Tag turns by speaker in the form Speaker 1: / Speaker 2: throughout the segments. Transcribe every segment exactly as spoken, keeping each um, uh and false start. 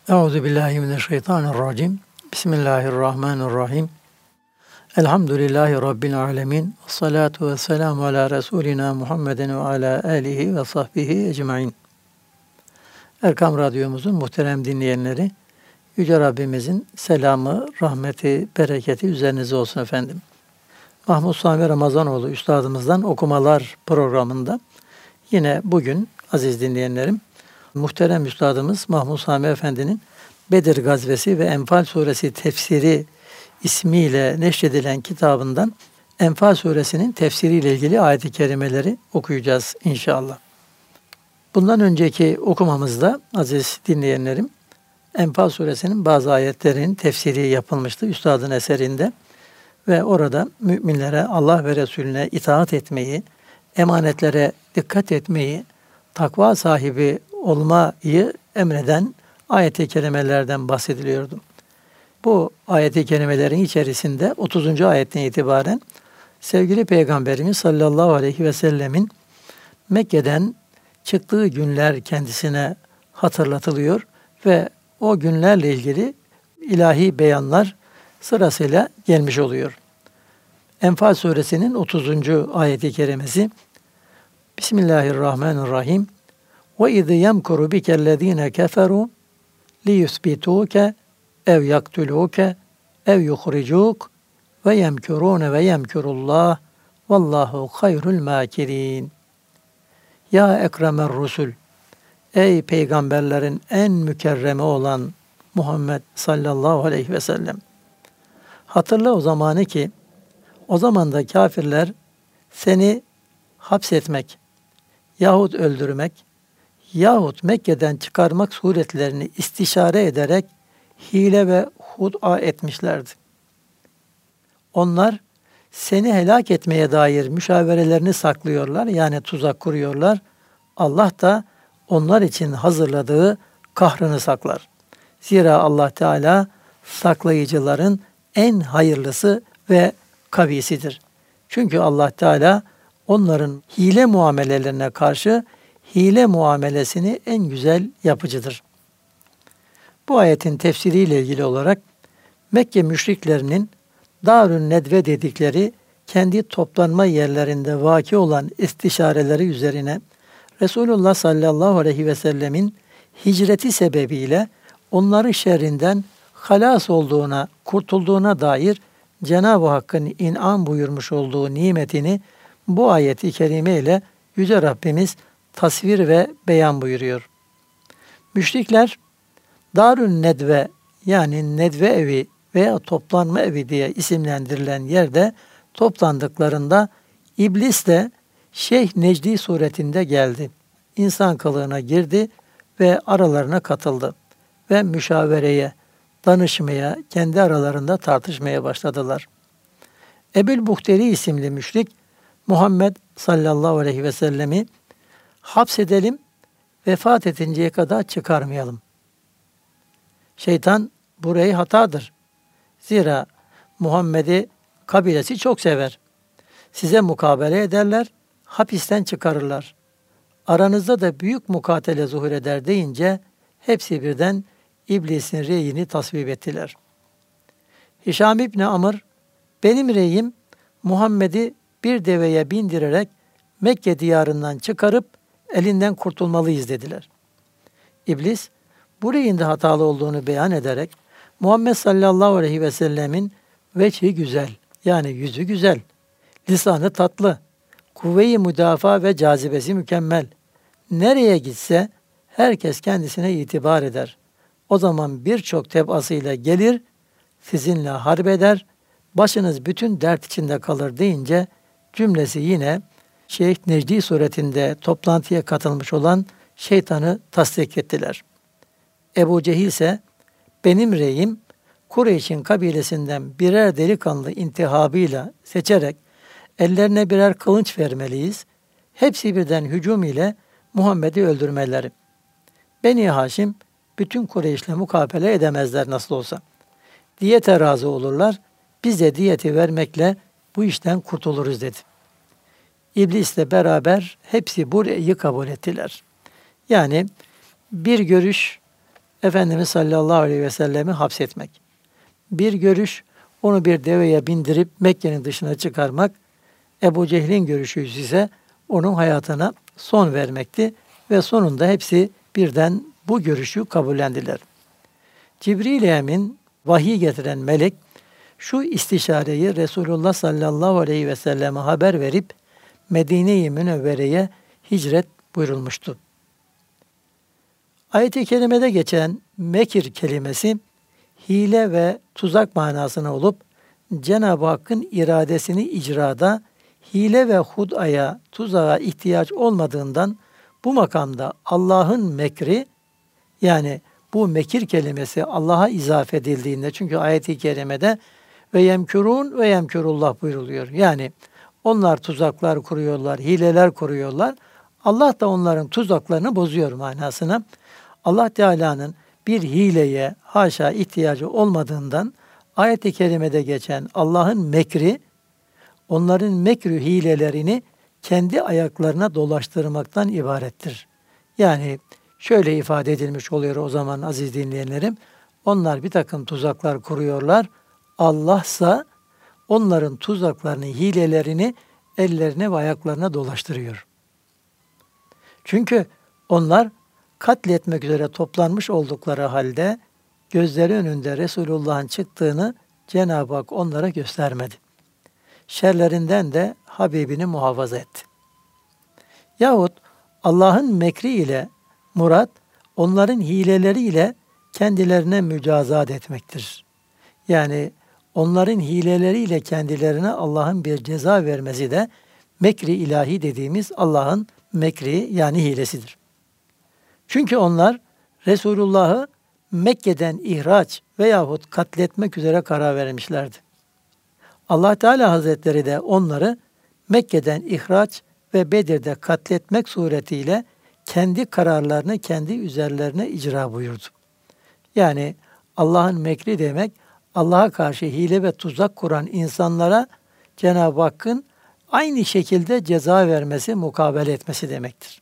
Speaker 1: Euzubillahimineşşeytanirracim. Bismillahirrahmanirrahim. Elhamdülillahi Rabbil alemin. Salatu ve selamu ala Resulina Muhammedin ve ala alihi ve sahbihi ecmain. Erkam Radyomuzun muhterem dinleyenleri, Yüce Rabbimizin selamı, rahmeti, bereketi üzerinize olsun efendim. Mahmud Sami Ramazanoğlu Üstadımızdan Okumalar programında yine bugün aziz dinleyenlerim, muhterem Üstadımız Mahmud Sami Efendi'nin Bedir Gazvesi ve Enfal Suresi tefsiri ismiyle neşredilen kitabından Enfal Suresinin tefsiriyle ilgili ayet-i kerimeleri okuyacağız inşallah. Bundan önceki okumamızda aziz dinleyenlerim, Enfal Suresinin bazı ayetlerinin tefsiri yapılmıştı Üstadın eserinde ve orada müminlere Allah ve Resulüne itaat etmeyi, emanetlere dikkat etmeyi, takva sahibi olmayı emreden ayet-i kerimelerden bahsediliyordu. Bu ayet-i kerimelerin içerisinde otuzuncu ayetten itibaren sevgili Peygamberimiz sallallahu aleyhi ve sellemin Mekke'den çıktığı günler kendisine hatırlatılıyor ve o günlerle ilgili ilahi beyanlar sırasıyla gelmiş oluyor. Enfal suresinin otuzuncu ayet-i kerimesi Bismillahirrahmanirrahim. وَاِذْ يَمْكُرُ بِكَ الَّذ۪ينَ كَفَرُوا لِيُثْبِتُوكَ اَوْ يَقْتُلُوكَ اَوْ يُخْرِجُوكَ وَيَمْكُرُونَ وَيَمْكُرُ اللّٰهِ وَاللّٰهُ خَيْرُ الْمَاكِرِينَ. Ya Ekremer Rusul, ey peygamberlerin en mükerremi olan Muhammed sallallahu aleyhi ve sellem. Hatırla o zamanı ki, o zaman da kafirler seni hapsetmek yahut öldürmek yahut Mekke'den çıkarmak suretlerini istişare ederek hile ve hud'a etmişlerdi. Onlar seni helak etmeye dair müşaverelerini saklıyorlar, yani tuzak kuruyorlar. Allah da onlar için hazırladığı kahrını saklar. Zira Allah Teala saklayıcıların en hayırlısı ve kavisidir. Çünkü Allah Teala onların hile muamelelerine karşı hile muamelesini en güzel yapıcıdır. Bu ayetin tefsiriyle ilgili olarak Mekke müşriklerinin Darun Nedve dedikleri kendi toplanma yerlerinde vaki olan istişareleri üzerine Resulullah sallallahu aleyhi ve sellemin hicreti sebebiyle onların şerrinden halas olduğuna, kurtulduğuna dair Cenab-ı Hakk'ın in'am buyurmuş olduğu nimetini bu ayet-i kerime ile Yüce Rabbimiz tasvir ve beyan buyuruyor. Müşrikler Darun Nedve, yani Nedve evi veya toplanma evi diye isimlendirilen yerde toplandıklarında İblis de Şeyh Necdi suretinde geldi. İnsan kılığına girdi ve aralarına katıldı ve müşavereye, danışmaya, kendi aralarında tartışmaya başladılar. Ebul Buhteri isimli müşrik Muhammed sallallahu aleyhi ve sellemi hapsedelim, vefat edinceye kadar çıkarmayalım. Şeytan burayı hatadır. Zira Muhammed'i kabilesi çok sever. Size mukabele ederler, hapisten çıkarırlar. Aranızda da büyük mukatele zuhur eder deyince hepsi birden İblisin reyini tasvip ettiler. Hişam İbni Amr, benim reyim Muhammed'i bir deveye bindirerek Mekke diyarından çıkarıp elinden kurtulmalıyız dediler. İblis, bu reyin de hatalı olduğunu beyan ederek Muhammed sallallahu aleyhi ve sellemin veçhi güzel, yani yüzü güzel, lisanı tatlı, kuvve-i müdafaa ve cazibesi mükemmel. Nereye gitse herkes kendisine itibar eder. O zaman birçok tebasıyla gelir, sizinle harp eder, başınız bütün dert içinde kalır deyince cümlesi yine Şeyh Necdi suretinde toplantıya katılmış olan şeytanı tasdik ettiler. Ebu Cehil ise benim reyim Kureyş'in kabilesinden birer delikanlı intihabıyla seçerek ellerine birer kılınç vermeliyiz. Hepsi birden hücum ile Muhammed'i öldürmeleri. Beni Haşim bütün Kureyş'le mukabele edemezler nasıl olsa. Diyete razı olurlar. Biz de diyeti vermekle bu işten kurtuluruz dedi. İblisle beraber hepsi bu reyi kabul ettiler. Yani bir görüş Efendimiz sallallahu aleyhi ve sellemi hapsetmek. Bir görüş, onu bir deveye bindirip Mekke'nin dışına çıkarmak, Ebu Cehil'in görüşü ise onun hayatına son vermekti ve sonunda hepsi birden bu görüşü kabullendiler. Cibril-i Emin, vahiy getiren melek, şu istişareyi Resulullah sallallahu aleyhi ve selleme haber verip Medine-i Münevvere'ye hicret buyurulmuştu. Ayet-i kerimede geçen mekir kelimesi hile ve tuzak manasına olup Cenab-ı Hakk'ın iradesini icrada hile ve hudaya, tuzağa ihtiyaç olmadığından bu makamda Allah'ın mekri, yani bu mekir kelimesi Allah'a izafe edildiğinde, çünkü ayet-i kerimede ve yemkurun ve yemkurullah buyruluyor. Yani onlar tuzaklar kuruyorlar, hileler kuruyorlar. Allah da onların tuzaklarını bozuyor manasına. Allah Teala'nın bir hileye haşa ihtiyacı olmadığından ayet-i kerimede geçen Allah'ın mekri, onların mekrü hilelerini kendi ayaklarına dolaştırmaktan ibarettir. Yani şöyle ifade edilmiş oluyor o zaman aziz dinleyenlerim. Onlar bir takım tuzaklar kuruyorlar. Allah'sa onların tuzaklarını, hilelerini ellerine ve ayaklarına dolaştırıyor. Çünkü onlar katletmek üzere toplanmış oldukları halde gözleri önünde Resulullah'ın çıktığını Cenab-ı Hak onlara göstermedi. Şerlerinden de Habibini muhafaza etti. Yahut Allah'ın mekri ile murat, onların hileleriyle kendilerine mücazat etmektir. Yani onların hileleriyle kendilerine Allah'ın bir ceza vermesi de mekri ilahi dediğimiz Allah'ın mekri yani hilesidir. Çünkü onlar Resulullah'ı Mekke'den ihraç veyahut katletmek üzere karar vermişlerdi. Allah Teala Hazretleri de onları Mekke'den ihraç ve Bedir'de katletmek suretiyle kendi kararlarını kendi üzerlerine icra buyurdu. Yani Allah'ın mekri demek, Allah'a karşı hile ve tuzak kuran insanlara Cenab-ı Hakk'ın aynı şekilde ceza vermesi, mukabele etmesi demektir.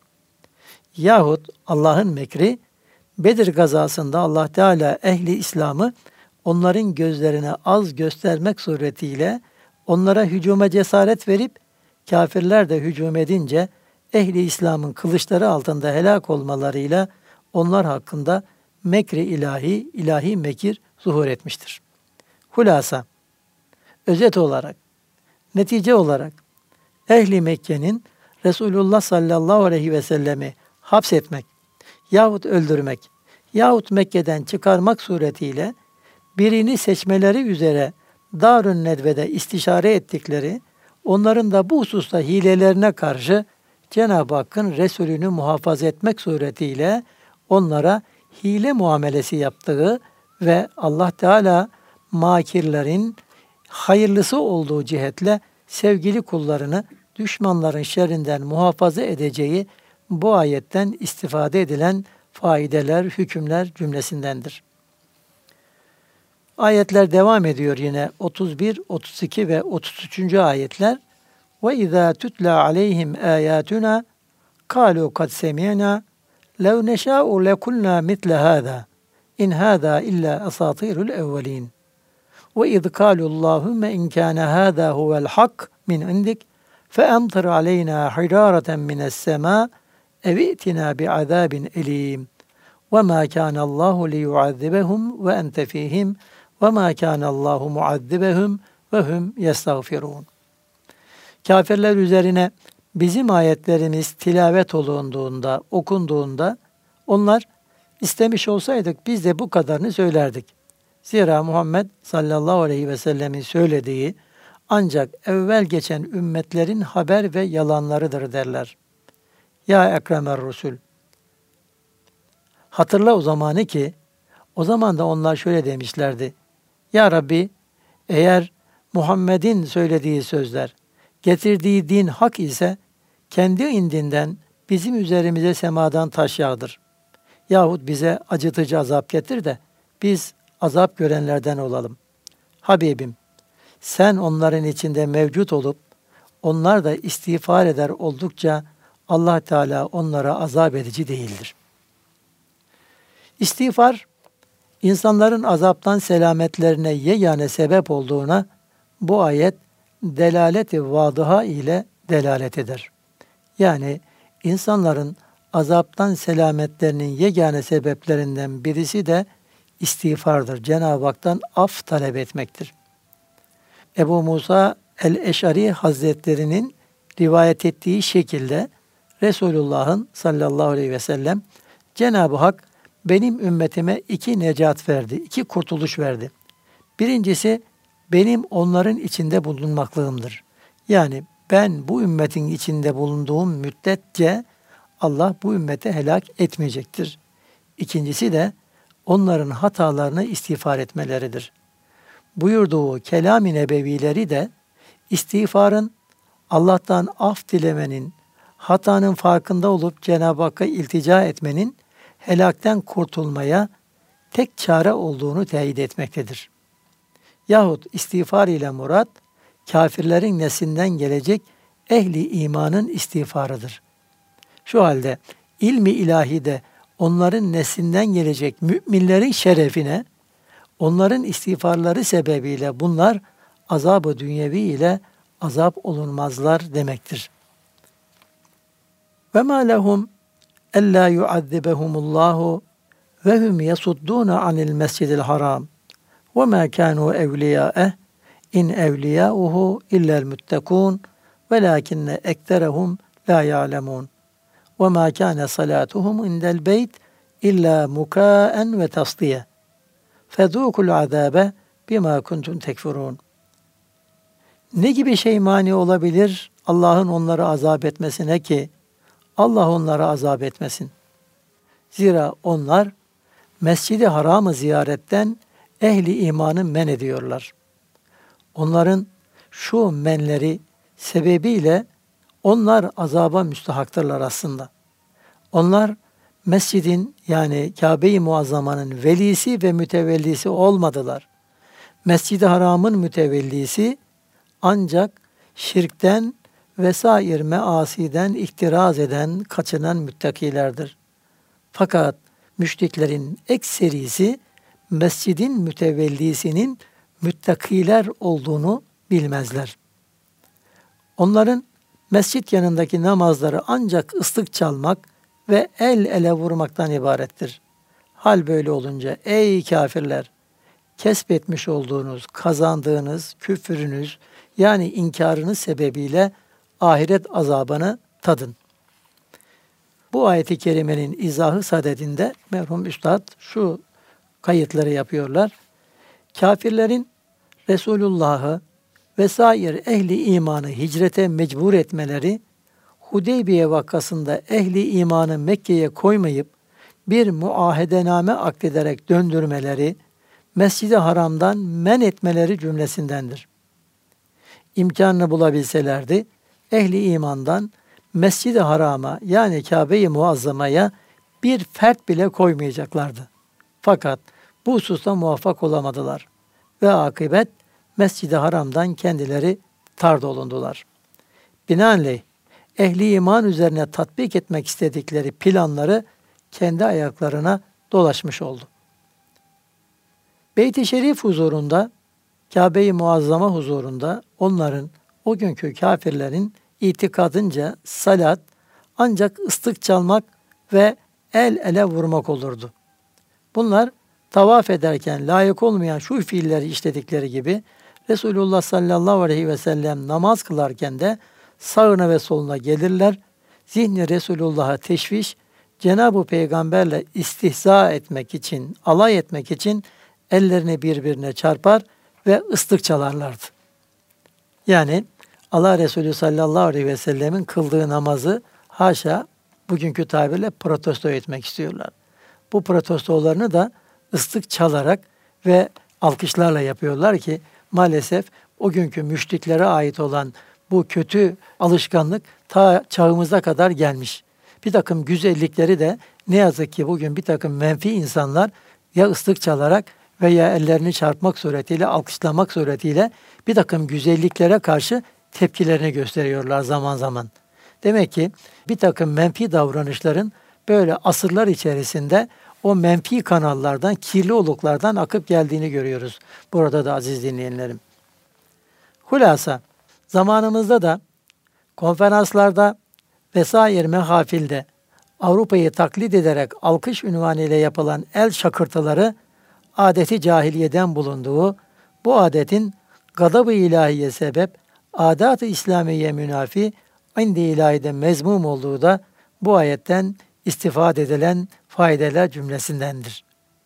Speaker 1: Yahut Allah'ın mekri, Bedir gazasında Allah Teala ehli İslam'ı onların gözlerine az göstermek suretiyle onlara hücuma cesaret verip kafirler de hücum edince ehli İslam'ın kılıçları altında helak olmalarıyla onlar hakkında mekri ilahi, ilahi mekir zuhur etmiştir. Hulasa, özet olarak, netice olarak ehli Mekke'nin Resulullah sallallahu aleyhi ve sellemi hapsetmek yahut öldürmek yahut Mekke'den çıkarmak suretiyle birini seçmeleri üzere Darun Nedve'de istişare ettikleri, onların da bu hususta hilelerine karşı Cenab-ı Hakk'ın Resulünü muhafaza etmek suretiyle onlara hile muamelesi yaptığı ve Allah Teala makirlerin hayırlısı olduğu cihetle sevgili kullarını düşmanların şerrinden muhafaza edeceği bu ayetten istifade edilen faydeler, hükümler cümlesindendir. Ayetler devam ediyor yine otuz bir, otuz iki ve otuz üçüncü ayetler. Ve izâ tutla aleyhim âyâtuna kâlû kad semî'nâ lev neşâ'u lekulnâ mitle hâzâ in hâzâ illâ asâtîrul evvelîn. Ve iz kâlullâhumme in kâne hâzâ huvel hak min indik fe'amtir aleynâ hirâreten mine's-semâ ev'tinâ bi'azâbin elîm. Ve mâ kânallâhu liyu'azzibehum ve ente fîhim ve mâ kânallâhu muazzibehum ve hum yestağfirûn. Kafirler üzerine bizim ayetlerimiz tilavet olunduğunda, okunduğunda onlar istemiş olsaydık biz de bu kadarını söylerdik. Zira Muhammed sallallahu aleyhi ve sellemin söylediği ancak evvel geçen ümmetlerin haber ve yalanlarıdır derler. Ya Ekremer Rusul. Hatırla o zamanı ki o zaman da onlar şöyle demişlerdi. Ya Rabbi, eğer Muhammed'in söylediği sözler, getirdiği din hak ise kendi indinden bizim üzerimize semadan taş yağdır. Yahut bize acıtıcı azap getir de biz azap görenlerden olalım. Habibim, sen onların içinde mevcut olup onlar da istiğfar eder oldukça Allah Teala onlara azap edici değildir. İstiğfar İnsanların azaptan selametlerine yegane sebep olduğuna bu ayet delaleti vadıha ile delalet eder. Yani insanların azaptan selametlerinin yegane sebeplerinden birisi de istiğfardır. Cenab-ı Hak'tan af talep etmektir. Ebu Musa el-Eş'ari Hazretleri'nin rivayet ettiği şekilde Resulullah'ın sallallahu aleyhi ve sellem Cenab-ı Hak benim ümmetime iki necat verdi, iki kurtuluş verdi. Birincisi benim onların içinde bulunmaklığımdır. Yani ben bu ümmetin içinde bulunduğum müddetçe Allah bu ümmete helak etmeyecektir. İkincisi de onların hatalarını istiğfar etmeleridir. Buyurduğu kelam-ı nebevileri de istiğfarın, Allah'tan af dilemenin, hatanın farkında olup Cenab-ı Hakk'a iltica etmenin helakten kurtulmaya tek çare olduğunu teyit etmektedir. Yahut istiğfar ile murat, kafirlerin neslinden gelecek ehli imanın istiğfarıdır. Şu halde ilmi ilahide onların neslinden gelecek müminlerin şerefine, onların istiğfarları sebebiyle bunlar azab-ı dünyevi ile azap olunmazlar demektir. Ve ma lehum ella yuazzibehumullahu ve hum yasuddun anil mescidil haram ve ma kanu evliya'eh in evliya'uhu illa'l muttakun velakinne ekterehum la ya'lemun ve ma kana salatuhum indel beyt illa mukaen ve tasdiye fezûkul azâbe bima kuntum tekfurun. Ne gibi şey mani olabilir Allah'ın onları azap etmesine ki Allah onları azap etmesin? Zira onlar Mescid-i Haram'ı ziyaretten ehli imanı men ediyorlar. Onların şu menleri sebebiyle onlar azaba müstahaktırlar aslında. Onlar mescidin yani Kabe-i Muazzama'nın velisi ve mütevellisi olmadılar. Mescid-i Haram'ın mütevellisi ancak şirkten vesair measiden ihtiraz eden, kaçınan müttakilerdir. Fakat müşriklerin ekserisi mescidin mütevellisinin müttakiler olduğunu bilmezler. Onların mescit yanındaki namazları ancak ıslık çalmak ve el ele vurmaktan ibarettir. Hal böyle olunca ey kafirler, kesbetmiş olduğunuz, kazandığınız küfrünüz yani inkarınız sebebiyle ahiret azabını tadın. Bu ayet-i kerimenin izahı sadedinde merhum üstad şu kayıtları yapıyorlar. Kafirlerin Resulullah'ı vesair ehli imanı hicrete mecbur etmeleri, Hudeybiye vakasında ehli imanı Mekke'ye koymayıp bir muahedename akdederek döndürmeleri, Mescid-i Haram'dan men etmeleri cümlesindendir. İmkanını bulabilselerdi, ehli imandan Mescid-i Haram'a yani Kabe-i Muazzama'ya bir fert bile koymayacaklardı. Fakat bu hususta muvaffak olamadılar ve akıbet Mescid-i Haram'dan kendileri tard olundular. Binaenaleyh ehli iman üzerine tatbik etmek istedikleri planları kendi ayaklarına dolaşmış oldu. Beyt-i Şerif huzurunda, Kabe-i Muazzama huzurunda onların, o günkü kafirlerin itikadınca salat ancak ıslık çalmak ve el ele vurmak olurdu. Bunlar tavaf ederken layık olmayan şu fiilleri işledikleri gibi Resulullah sallallahu aleyhi ve sellem namaz kılarken de sağına ve soluna gelirler. Zihni Resulullah'a teşviş, Cenab-ı Peygamberle istihza etmek için, alay etmek için ellerini birbirine çarpar ve ıslık çalarlardı. Yani Allah Resulü sallallahu aleyhi ve sellemin kıldığı namazı haşa bugünkü tabirle protesto etmek istiyorlar. Bu protestolarını da ıslık çalarak ve alkışlarla yapıyorlar ki maalesef o günkü müşriklere ait olan bu kötü alışkanlık ta çağımıza kadar gelmiş. Bir takım güzellikleri de ne yazık ki bugün bir takım menfi insanlar ya ıslık çalarak veya ellerini çarpmak suretiyle, alkışlamak suretiyle bir takım güzelliklere karşı tepkilerini gösteriyorlar zaman zaman. Demek ki bir takım menfi davranışların böyle asırlar içerisinde o menfi kanallardan, kirli oluklardan akıp geldiğini görüyoruz. Burada da aziz dinleyenlerim. Hulasa, zamanımızda da konferanslarda vesaire mehafilde Avrupa'yı taklit ederek alkış ünvanıyla yapılan el şakırtıları adeti cahiliyeden bulunduğu, bu adetin gadab-ı ilahiye sebep, adat-ı İslamiye münafi, indi ilahide mezmum olduğu da bu ayetten istifade edilen faydeler cümlesindendir.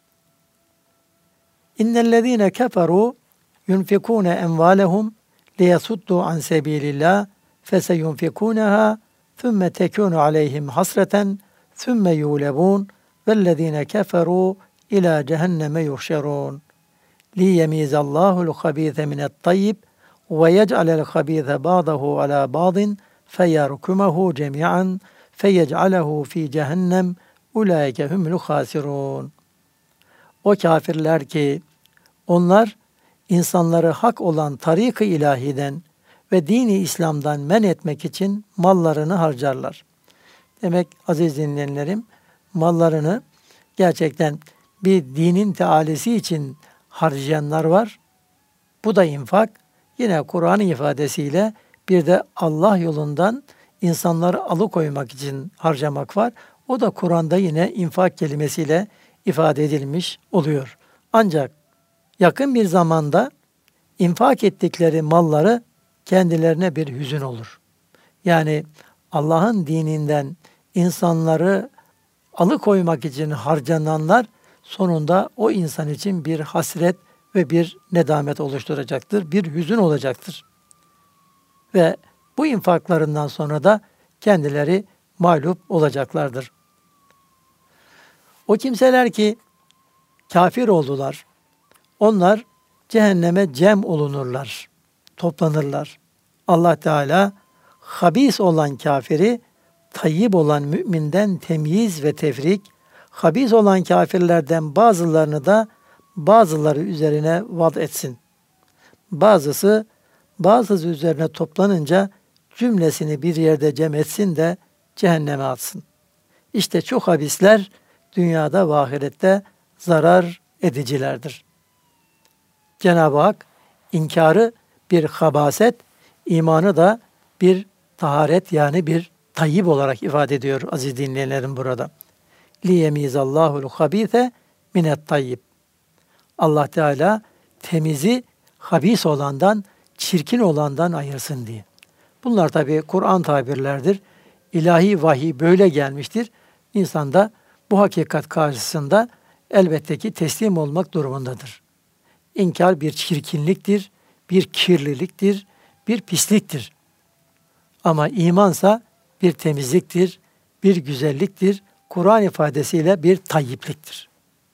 Speaker 1: İnnellezîne keferû yunfikûne envâlehum liyasuddu an sebilillah feseyunfikûneha thumme tekûnu aleyhim hasreten thumme yûlebûn vellezîne keferû ila cehenneme yuhşerûn liyemîzallâhu'l habîse mine't-tayyib ve yec'alel habîse ba'dahu alâ ba'din feyerkumehu cemî'an feyec'alehu fî cehennem ulaike humul hâsirûn. O kafirler ki onlar insanları hak olan tarik-ı ilahiden ve dini İslam'dan men etmek için mallarını harcarlar. Demek aziz dinleyenlerim, mallarını gerçekten bir dinin tealisi için harcayanlar var. Bu da infak. Yine Kur'an'ın ifadesiyle bir de Allah yolundan insanları alıkoymak için harcamak var. O da Kur'an'da yine infak kelimesiyle ifade edilmiş oluyor. Ancak yakın bir zamanda infak ettikleri malları kendilerine bir hüzün olur. Yani Allah'ın dininden insanları alıkoymak için harcananlar sonunda o insan için bir hasret ve bir nedamet oluşturacaktır. Bir hüzün olacaktır. Ve bu infaklarından sonra da kendileri mağlup olacaklardır. O kimseler ki kafir oldular, onlar cehenneme cem olunurlar, toplanırlar. Allah Teala habis olan kafiri tayyib olan müminden temyiz ve tefrik, habis olan kafirlerden bazılarını da bazıları üzerine vad etsin. Bazısı bazısı üzerine toplanınca cümlesini bir yerde cem etsin de cehenneme atsın. İşte çok habisler dünyada ve ahirette zarar edicilerdir. Cenab-ı Hak inkarı bir habaset, imanı da bir taharet yani bir tayyib olarak ifade ediyor aziz dinleyenlerim burada. Liyemizallahul habise minet tayyib. Allah Teala temizi habis olandan, çirkin olandan ayırsın diye. Bunlar tabi Kur'an tabirlerdir. İlahi vahiy böyle gelmiştir. İnsan da bu hakikat karşısında elbette ki teslim olmak durumundadır. İnkar bir çirkinliktir, bir kirliliktir, bir pisliktir. Ama imansa bir temizliktir, bir güzelliktir, Kur'an ifadesiyle bir tayyipliktir.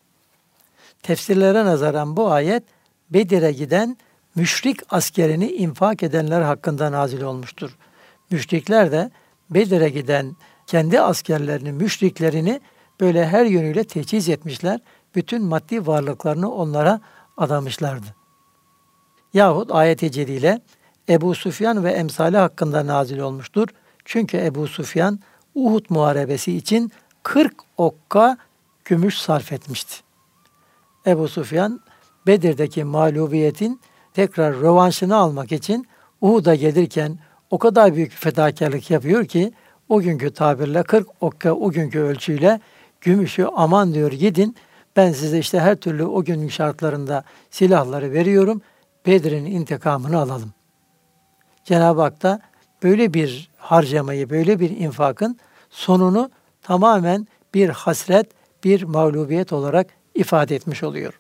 Speaker 1: Tefsirlere nazaran bu ayet Bedir'e giden müşrik askerini infak edenler hakkında nazil olmuştur. Müşrikler de Bedir'e giden kendi askerlerini, müşriklerini böyle her yönüyle teçhiz etmişler. Bütün maddi varlıklarını onlara adamışlardı. Yahut ayet-i celile Ebu Süfyan ve emsali hakkında nazil olmuştur. Çünkü Ebu Süfyan Uhud muharebesi için kırk okka gümüş sarf etmişti. Ebu Süfyan Bedir'deki mağlubiyetin tekrar rövanşını almak için Uhud'a gelirken o kadar büyük fedakarlık yapıyor ki o günkü tabirle kırk okka o günkü ölçüyle gümüşü aman diyor gidin ben size işte her türlü o günün şartlarında silahları veriyorum. Bedir'in intikamını alalım. Cenab-ı Hak da böyle bir harcamayı, böyle bir infakın sonunu tamamen bir hasret, bir mağlubiyet olarak ifade etmiş oluyor.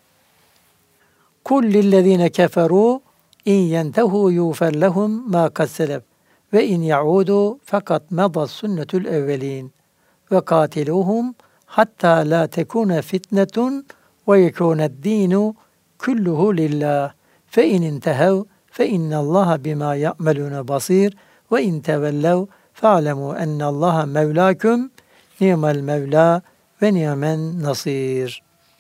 Speaker 1: Kul lillezine keferu in yentehu yufer lehum ma kad selef ve in yaudu fakat meda sünnetul evvelin ve katiluhum hatta la tekune fitnetun ve yekuned dinu kulluhu lillah fe in intehev fe innallaha bima ya'melun basir ve in tevellev fa'lemu ennallaha mevlakum ni'mel mevla ve ni'men nasir.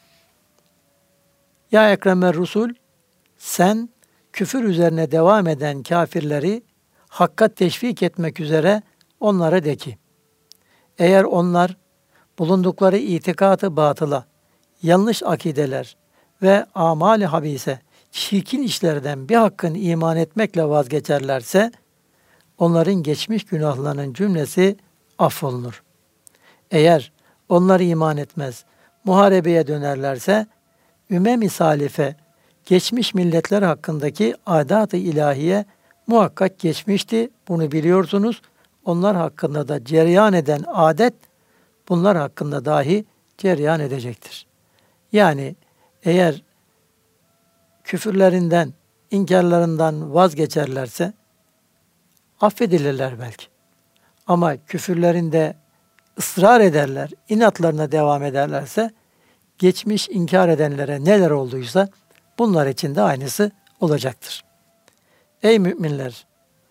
Speaker 1: Ya Ekremer Rusul, sen küfür üzerine devam eden kafirleri hakka teşvik etmek üzere onlara de ki, eğer onlar bulundukları itikadı batıla yanlış akideler ve amali habise, çirkin işlerden bir hakkın iman etmekle vazgeçerlerse, onların geçmiş günahlarının cümlesi affolunur. Eğer onlar iman etmez, muharebeye dönerlerse, ümem-i salife, geçmiş milletler hakkındaki adat-ı ilahiye muhakkak geçmişti. Bunu biliyorsunuz. Onlar hakkında da cereyan eden adet, bunlar hakkında dahi cereyan edecektir. Yani eğer küfürlerinden, inkarlarından vazgeçerlerse affedilirler belki. Ama küfürlerinde ısrar ederler, inatlarına devam ederlerse geçmiş inkar edenlere neler olduysa bunlar için de aynısı olacaktır. Ey müminler!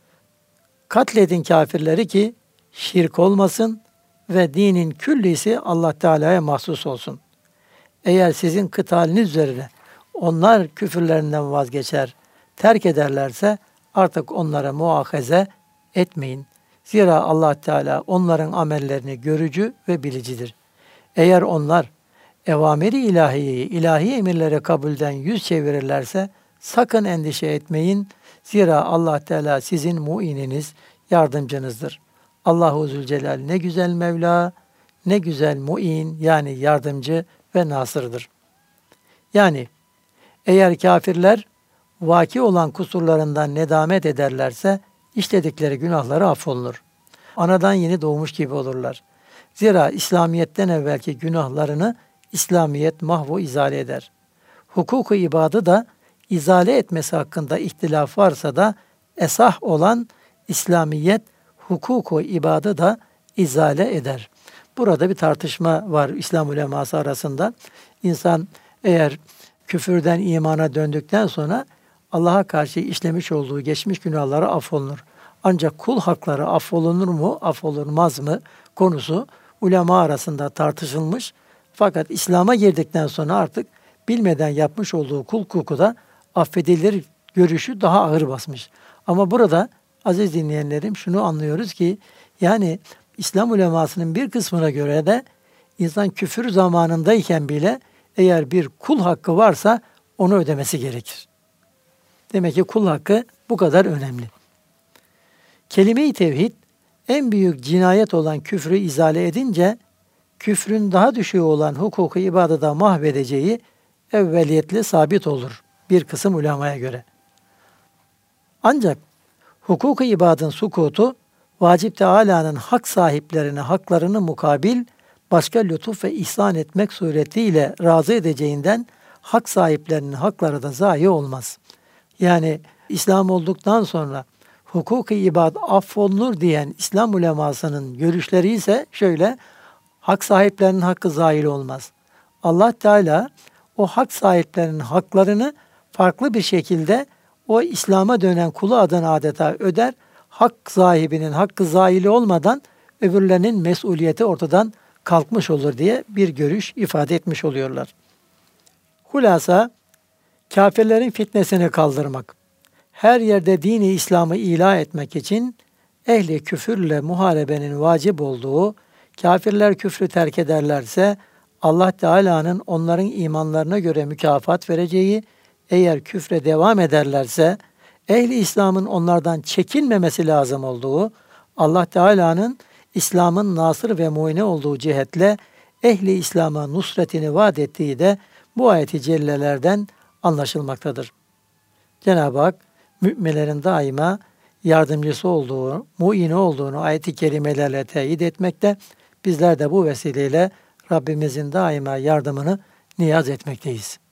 Speaker 1: Katledin kafirleri ki şirk olmasın ve dinin küllisi Allah Teala'ya mahsus olsun. Eğer sizin kıtaliniz üzerine onlar küfürlerinden vazgeçer, terk ederlerse artık onlara muahaze etmeyin. Zira Allah Teala onların amellerini görücü ve bilicidir. Eğer onlar evamiri ilahiyeyi, ilahi emirlere kabulden yüz çevirirlerse sakın endişe etmeyin. Zira Allah Teala sizin muininiz, yardımcınızdır. Allahu Zülcelal ne güzel Mevla, ne güzel muin, yani yardımcı ve nasırdır. Yani eğer kafirler vaki olan kusurlarından nedamet ederlerse işledikleri günahları affolunur. Anadan yeni doğmuş gibi olurlar. Zira İslamiyet'ten evvelki günahlarını İslamiyet mahvu izale eder. Hukuku ibadı da izale etmesi hakkında ihtilaf varsa da esah olan İslamiyet hukuku ibadı da izale eder. Burada bir tartışma var İslam uleması arasında. İnsan eğer küfürden imana döndükten sonra Allah'a karşı işlemiş olduğu geçmiş günahları affolunur. Ancak kul hakları affolunur mu, affolunmaz mı konusu ulema arasında tartışılmış. Fakat İslam'a girdikten sonra artık bilmeden yapmış olduğu kul hukuku da affedilir görüşü daha ağır basmış. Ama burada aziz dinleyenlerim şunu anlıyoruz ki yani İslam ulemasının bir kısmına göre de insan küfür zamanındayken bile eğer bir kul hakkı varsa onu ödemesi gerekir. Demek ki kul hakkı bu kadar önemli. Kelime-i tevhid en büyük cinayet olan küfrü izale edince küfrün daha düşüğü olan hukuku ibadada mahvedeceği evveliyetle sabit olur bir kısım ulemaya göre. Ancak hukuku ibadın sukutu vacip Teâlâ'nın hak sahiplerine haklarını mukabil başka lütuf ve ihsan etmek suretiyle razı edeceğinden hak sahiplerinin hakları da zayi olmaz. Yani İslam olduktan sonra hukuki ibad affolunur diyen İslam ulemasının görüşleri ise şöyle: hak sahiplerinin hakkı zayi olmaz. Allah Teala o hak sahiplerinin haklarını farklı bir şekilde o İslam'a dönen kulu adına adeta öder. Hak sahibinin hakkı zayi olmadan öbürlerinin mesuliyeti ortadan kalkmış olur diye bir görüş ifade etmiş oluyorlar. Hulasa, kafirlerin fitnesini kaldırmak, her yerde dini İslam'ı ilah etmek için ehli küfürle muharebenin vacip olduğu, kafirler küfrü terk ederlerse Allah Teala'nın onların imanlarına göre mükafat vereceği, eğer küfre devam ederlerse ehli İslam'ın onlardan çekinmemesi lazım olduğu, Allah Teala'nın İslam'ın nasır ve muine olduğu cihetle ehli İslam'a nusretini vaat ettiği de bu ayet-i cellelerden anlaşılmaktadır. Cenab-ı Hak müminlerin daima yardımcısı olduğu, muini olduğunu ayet-i kerimelerle teyit etmekte. Bizler de bu vesileyle Rabbimizin daima yardımını niyaz etmekteyiz.